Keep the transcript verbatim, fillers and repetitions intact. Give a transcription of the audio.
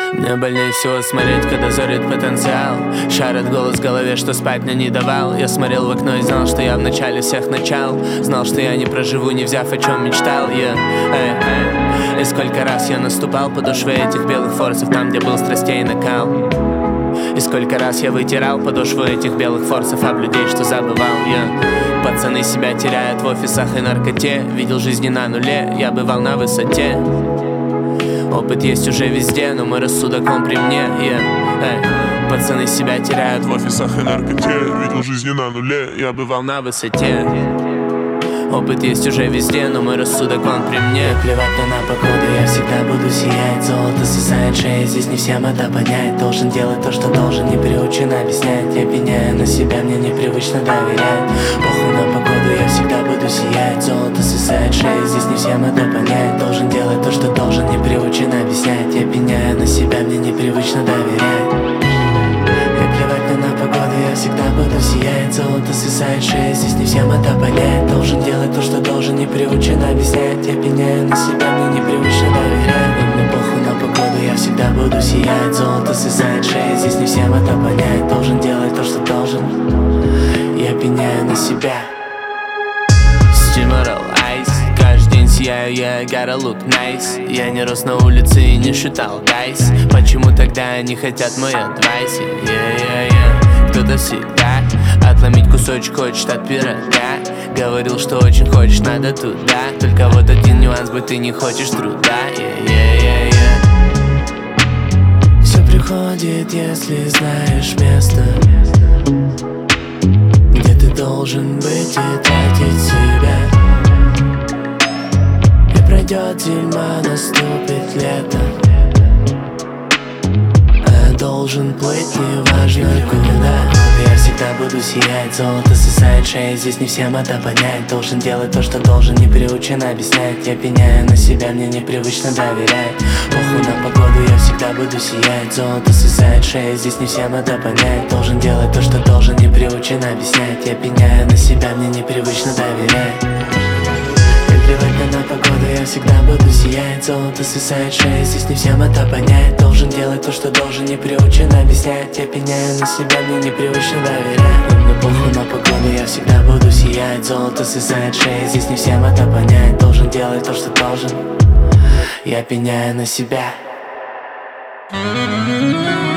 Мне больнее всего смотреть, когда зорит потенциал. Шарит голос в голове, что спать мне не давал. Я смотрел в окно и знал, что я в начале всех начал. Знал, что я не проживу, не взяв, о чем мечтал. yeah. эй, эй. И сколько раз я наступал подошвы этих белых форсов, там, где был страстей накал. И сколько раз я вытирал подошву этих белых форсов об людей, что забывал. yeah. Пацаны себя теряют в офисах и наркоте. Видел жизни на нуле, я бывал на высоте. Опыт есть уже везде, но мой рассудок, он при мне. yeah. hey. Пацаны себя теряют в офисах и наркоте. Видел жизни на нуле, я бывал на высоте. Опыт есть уже везде, но мой рассудок, он при мне. Плевать мне на погоду, я всегда буду сиять. Золото сосает шея, здесь не всем это понять. Должен делать то, что должен, не приучен объяснять. Я пеняю на себя, мне непривычно доверять. Похуй на погоду, я всегда буду сиять. Золото сосает шея, здесь не всем это понять. Должен делать то, что должен, не приучен объяснять. Я пеняю на себя, мне непривычно доверять. Я всегда буду сиять, золото свисает шея, здесь не всем это понять. Должен делать то, что должен, не приучен объяснять. Я пеняю на себя, мне непривычно доверять. И мне похуй на погоду, я всегда буду сиять. Золото свисает шея, здесь не всем это понять. Должен делать то, что должен, я пеняю на себя. Стиморал айс, каждый день сияю, я gotta look nice. Я не рос на улице и не считал дайс. Почему тогда они хотят мой адвайс? yeah, yeah, yeah. Кто-то всегда отломить кусочек хочет от пирога. Говорил, что очень хочешь, надо туда. Только вот один нюанс, будь ты не хочешь труда. yeah, yeah, yeah, yeah. Все приходит, если знаешь место, где ты должен быть и тратить себя. И пройдет зима, наступит лето, а я должен плыть, неважно куда. Я всегда буду сиять, золото сосает шея, здесь не всем это понять. Должен делать то, что должен, не приучен объяснять. Я пеняю на себя, мне непривычно доверять. Похуй на погоду, я всегда буду сиять. Золото сосает шея, здесь не всем это понять. Должен делать то, что должен, не приучен объяснять. Я пеняю на себя, мне непривычно доверять. Плевать мне на погоду, я всегда буду сиять. Золото свисает шея, здесь не всем это понять. Должен делать то, что должен, не приучен объяснять. Я пеняю на себя, мне непривычно доверять. Мне похуй на погоду, я всегда буду сиять. Золото свисает шея, здесь не всем это понять. Должен делать то, что должен, я пеняю на себя.